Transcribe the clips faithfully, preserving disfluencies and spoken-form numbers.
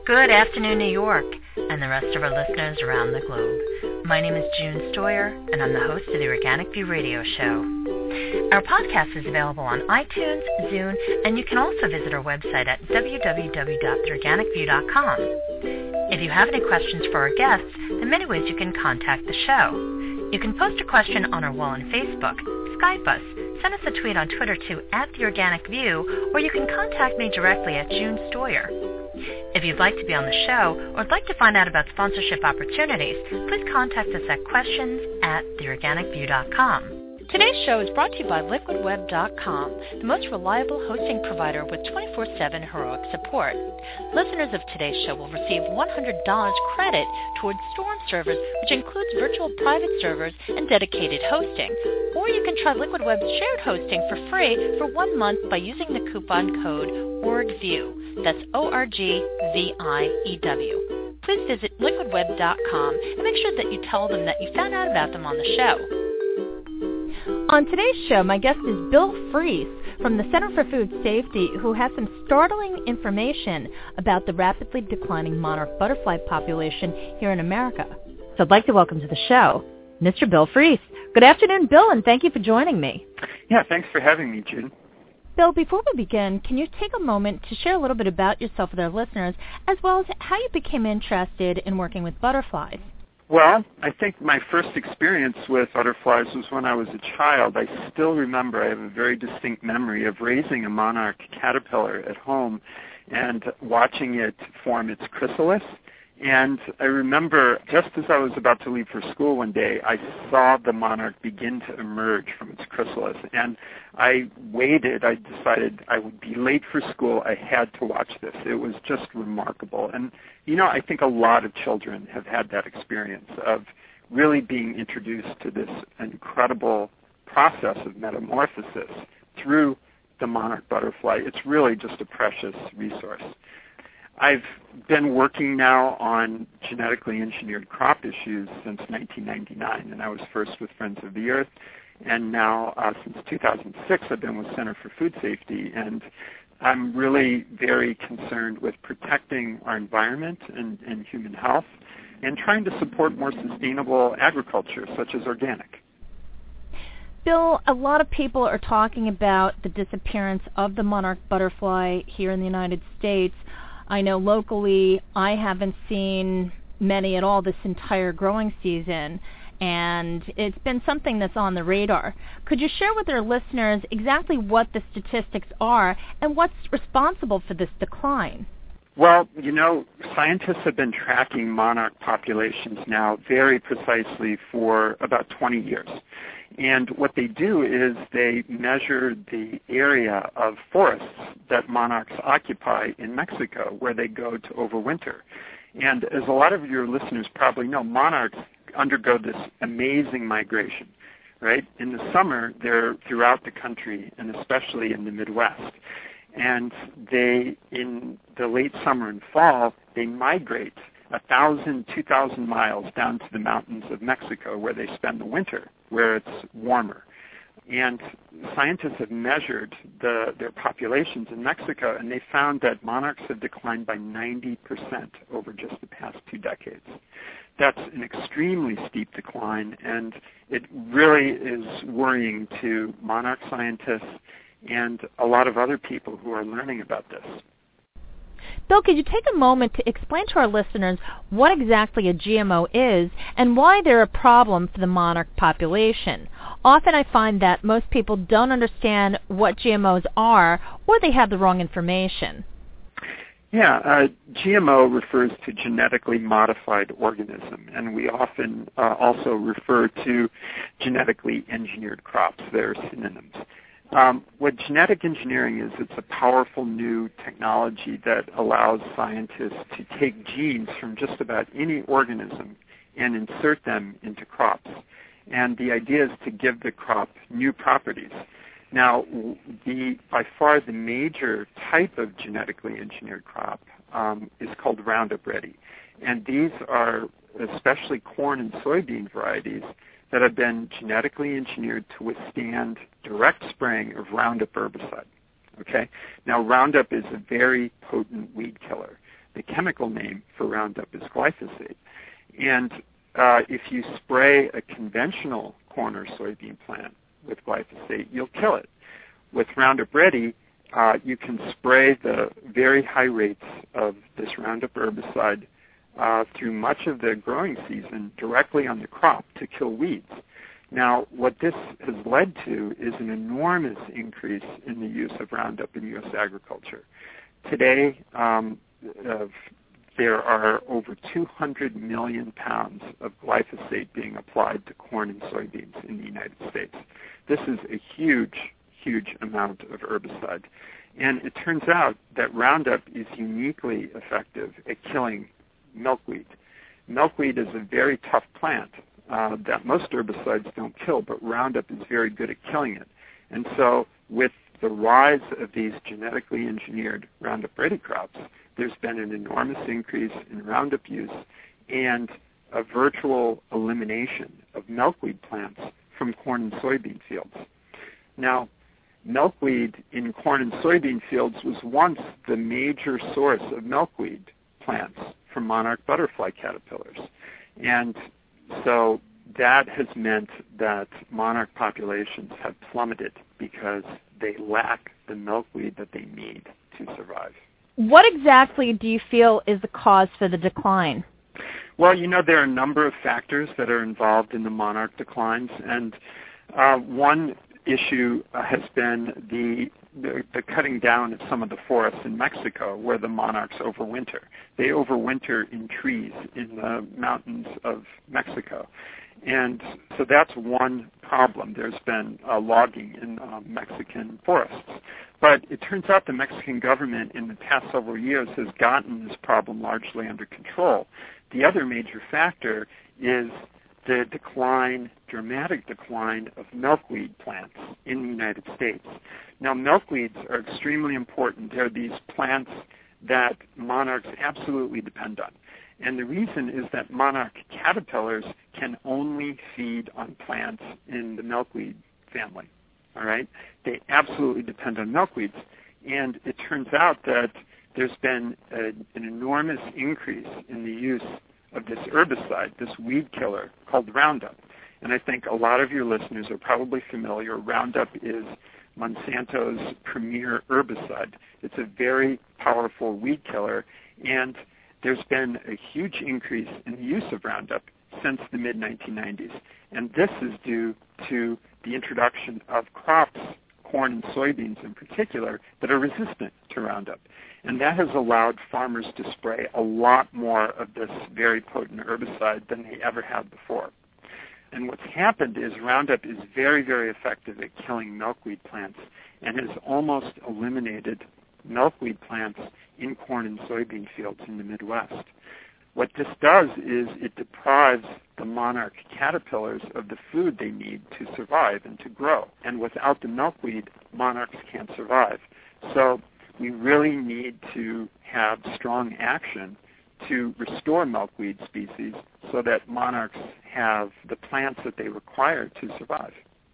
Good afternoon, New York, and the rest of our listeners around the globe. My name is June Stoyer, and I'm the host of the Organic View Radio Show. Our podcast is available on iTunes, Zune, and you can also visit our website at w w w dot the organic view dot com. If you have any questions for our guests, there are many ways you can contact the show. You can post a question on our wall on Facebook, Skype us, send us a tweet on Twitter to at The Organic View, or you can contact me directly at June Stoyer. If you'd like to be on the show or would like to find out about sponsorship opportunities, please contact us at questions at the organic view dot com. Today's show is brought to you by liquid web dot com, the most reliable hosting provider with twenty-four seven heroic support. Listeners of today's show will receive one hundred dollars credit towards Storm servers, which includes virtual private servers and dedicated hosting. Or you can try Liquid Web's shared hosting for free for one month by using the coupon code ORGVIEW. That's O R G V I E W. Please visit liquid web dot com and make sure that you tell them that you found out about them on the show. On today's show, my guest is Bill Freese from the Center for Food Safety, who has some startling information about the rapidly declining monarch butterfly population here in America. So I'd like to welcome to the show Mister Bill Freese. Good afternoon, Bill, and thank you for joining me. Yeah, thanks for having me, June. Bill, before we begin, can you take a moment to share a little bit about yourself with our listeners, as well as how you became interested in working with butterflies? Well, I think my first experience with butterflies was when I was a child. I still remember, I have a very distinct memory of raising a monarch caterpillar at home and watching it form its chrysalis. And I remember just as I was about to leave for school one day, I saw the monarch begin to emerge from its chrysalis. And I waited. I decided I would be late for school. I had to watch this. It was just remarkable. And, you know, I think a lot of children have had that experience of really being introduced to this incredible process of metamorphosis through the monarch butterfly. It's really just a precious resource. I've been working now on genetically engineered crop issues since nineteen ninety-nine, and I was first with Friends of the Earth, and now uh, since two thousand six I've been with Center for Food Safety, and I'm really very concerned with protecting our environment and, and human health and trying to support more sustainable agriculture, such as organic. Bill, a lot of people are talking about the disappearance of the monarch butterfly here in the United States. I know locally I haven't seen many at all this entire growing season, and it's been something that's on the radar. Could you share with our listeners exactly what the statistics are and what's responsible for this decline? Well, you know, scientists have been tracking monarch populations now very precisely for about twenty years. And what they do is they measure the area of forests that monarchs occupy in Mexico, where they go to overwinter. And as a lot of your listeners probably know, monarchs undergo this amazing migration, right? In the summer, they're throughout the country, and especially in the Midwest. And they, in the late summer and fall, they migrate one thousand, two thousand miles down to the mountains of Mexico, where they spend the winter, where it's warmer. And scientists have measured the, their populations in Mexico, and they found that monarchs have declined by ninety percent over just the past two decades. That's an extremely steep decline, and it really is worrying to monarch scientists and a lot of other people who are learning about this. Bill, could you take a moment to explain to our listeners what exactly a G M O is and why they're a problem for the monarch population? Often I find that most people don't understand what G M Os are, or they have the wrong information. Yeah, uh, G M O refers to genetically modified organism, and we often uh, also refer to genetically engineered crops. They're synonyms. Um, what genetic engineering is, it's a powerful new technology that allows scientists to take genes from just about any organism and insert them into crops. And the idea is to give the crop new properties. Now, the by far the major type of genetically engineered crop um, is called Roundup Ready. And these are especially corn and soybean varieties that have been genetically engineered to withstand direct spraying of Roundup herbicide. Okay? Now, Roundup is a very potent weed killer. the chemical name for Roundup is glyphosate. And uh, if you spray a conventional corn or soybean plant with glyphosate, you'll kill it. With Roundup Ready, uh, you can spray the very high rates of this Roundup herbicide uh, through much of the growing season directly on the crop to kill weeds. Now, what this has led to is an enormous increase in the use of Roundup in U S agriculture. Today, um, uh, there are over two hundred million pounds of glyphosate being applied to corn and soybeans in the United States. This is a huge, huge amount of herbicide. And it turns out that Roundup is uniquely effective at killing milkweed. Milkweed is a very tough plant uh, that most herbicides don't kill, but Roundup is very good at killing it. And so with the rise of these genetically engineered Roundup Ready crops, there's been an enormous increase in Roundup use and a virtual elimination of milkweed plants from corn and soybean fields. Now, milkweed in corn and soybean fields was once the major source of milkweed plants for monarch butterfly caterpillars. And so that has meant that monarch populations have plummeted because they lack the milkweed that they need to survive. What exactly do you feel is the cause for the decline? Well, you know, there are a number of factors that are involved in the monarch declines, and uh, one issue uh, has been the, the the cutting down of some of the forests in Mexico where the monarchs overwinter. They overwinter in trees in the mountains of Mexico. And so that's one problem. There's been uh, logging in uh, Mexican forests. But it turns out the Mexican government in the past several years has gotten this problem largely under control. The other major factor is the decline, dramatic decline of milkweed plants in the United States. Now, milkweeds are extremely important. They're these plants that monarchs absolutely depend on. And the reason is that monarch caterpillars can only feed on plants in the milkweed family. All right? They absolutely depend on milkweeds. And it turns out that there's been a, an enormous increase in the use of this herbicide, this weed killer called Roundup. And I think a lot of your listeners are probably familiar. Roundup is Monsanto's premier herbicide. It's a very powerful weed killer, and there's been a huge increase in the use of Roundup since the mid nineteen nineties. And this is due to the introduction of crops, corn and soybeans in particular, that are resistant to Roundup. And that has allowed farmers to spray a lot more of this very potent herbicide than they ever had before. And what's happened is Roundup is very, very effective at killing milkweed plants and has almost eliminated milkweed plants in corn and soybean fields in the Midwest. What this does is it deprives the monarch caterpillars of the food they need to survive and to grow. And without the milkweed, monarchs can't survive. So we really need to have strong action to restore milkweed species so that monarchs have the plants that they require to survive.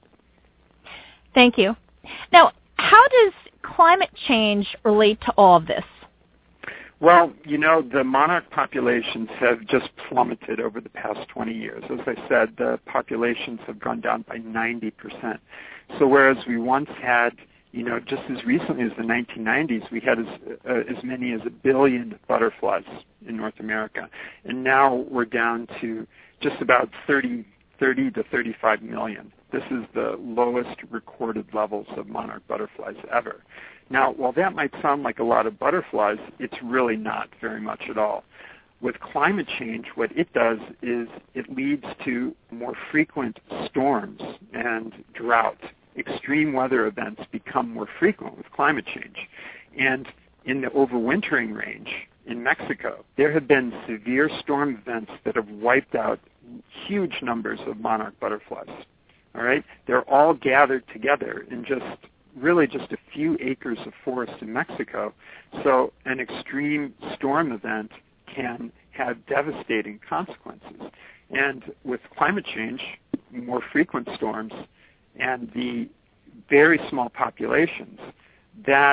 Thank you. Now, how does climate change relate to all of this? Well, you know, the monarch populations have just plummeted over the past twenty years. As I said, the populations have gone down by ninety percent. So whereas we once had, you know, just as recently as the nineteen nineties, we had as, uh, as many as a billion butterflies in North America. And now we're down to just about thirty, thirty to thirty-five million. This is the lowest recorded levels of monarch butterflies ever. Now, while that might sound like a lot of butterflies, it's really not very much at all. With climate change, what it does is it leads to more frequent storms and drought. Extreme weather events become more frequent with climate change. And in the overwintering range in Mexico, there have been severe storm events that have wiped out huge numbers of monarch butterflies. All right? They're all gathered together in just really just a few acres of forest in Mexico. So an extreme storm event can have devastating consequences. And with climate change, more frequent storms, and the very small populations, that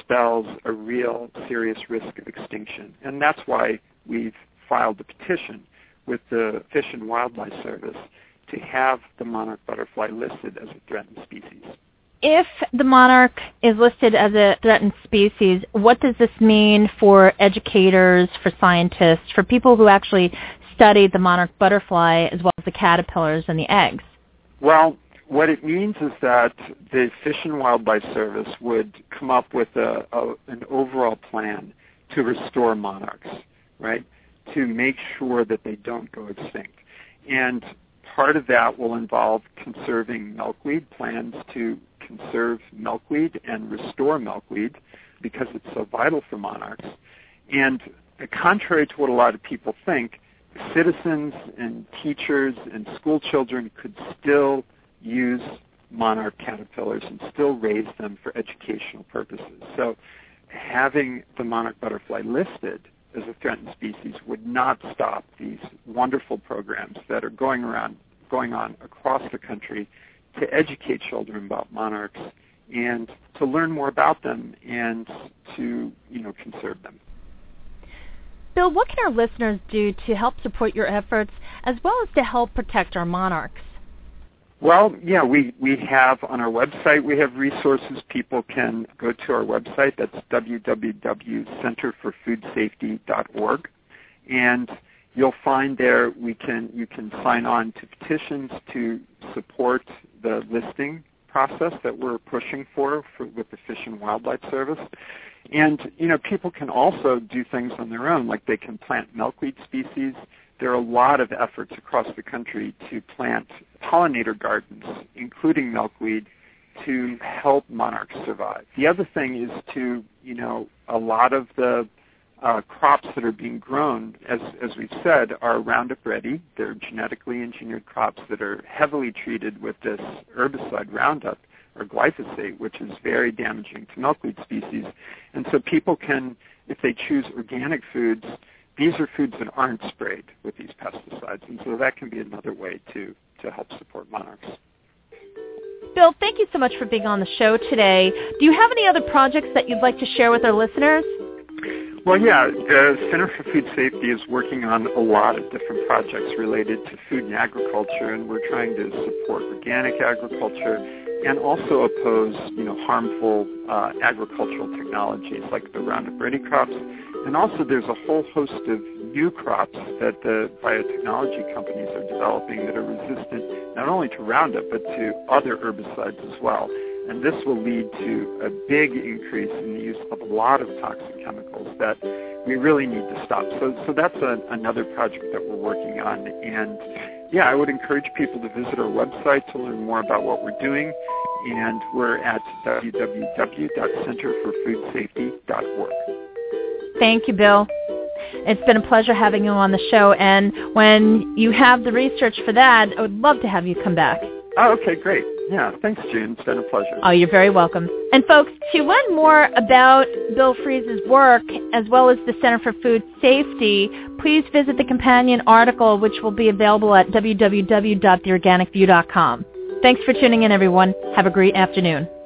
spells a real serious risk of extinction. And that's why we've filed a petition with the Fish and Wildlife Service to have the monarch butterfly listed as a threatened species. If the monarch is listed as a threatened species, what does this mean for educators, for scientists, for people who actually study the monarch butterfly as well as the caterpillars and the eggs? Well, what it means is that the Fish and Wildlife Service would come up with a, a, an overall plan to restore monarchs, right, to make sure that they don't go extinct. And part of that will involve conserving milkweed, plans to conserve milkweed and restore milkweed because it's so vital for monarchs. And uh, contrary to what a lot of people think, citizens and teachers and school children could still use monarch caterpillars and still raise them for educational purposes. So having the monarch butterfly listed as a threatened species would not stop these wonderful programs that are going around, going on across the country to educate children about monarchs and to learn more about them and to, you know, conserve them. Bill, what can our listeners do to help support your efforts as well as to help protect our monarchs? Well, yeah, we, we have on our website, we have resources. People can go to our website. That's w w w dot center for food safety dot org. And you'll find there we can you can sign on to petitions to support the listing process that we're pushing for, for with the Fish and Wildlife Service. And, you know, people can also do things on their own, like they can plant milkweed species. There are a lot of efforts across the country to plant pollinator gardens, including milkweed, to help monarchs survive. The other thing is to, you know, a lot of the uh, crops that are being grown, as, as we've said, are Roundup ready. They're genetically engineered crops that are heavily treated with this herbicide Roundup, or glyphosate, which is very damaging to milkweed species. And so people can, if they choose organic foods, these are foods that aren't sprayed with these pesticides. And so that can be another way to, to help support monarchs. Bill, thank you so much for being on the show today. Do you have any other projects that you'd like to share with our listeners? Well, yeah, the Center for Food Safety is working on a lot of different projects related to food and agriculture, and we're trying to support organic agriculture and also oppose, you know, harmful uh, agricultural technologies like the Roundup Ready crops. And also there's a whole host of new crops that the biotechnology companies are developing that are resistant not only to Roundup but to other herbicides as well. And this will lead to a big increase in the use of a lot of toxic chemicals that we really need to stop. So, so that's a, another project that we're working on. And yeah, I would encourage people to visit our website to learn more about what we're doing. And we're at w w w dot center for food safety dot org. Thank you, Bill. It's been a pleasure having you on the show. And when you have the research for that, I would love to have you come back. Oh, okay, great. Yeah, thanks, June. It's been a pleasure. Oh, you're very welcome. And folks, to learn more about Bill Freese's work, as well as the Center for Food Safety, please visit the companion article, which will be available at w w w dot the organic view dot com. Thanks for tuning in, everyone. Have a great afternoon.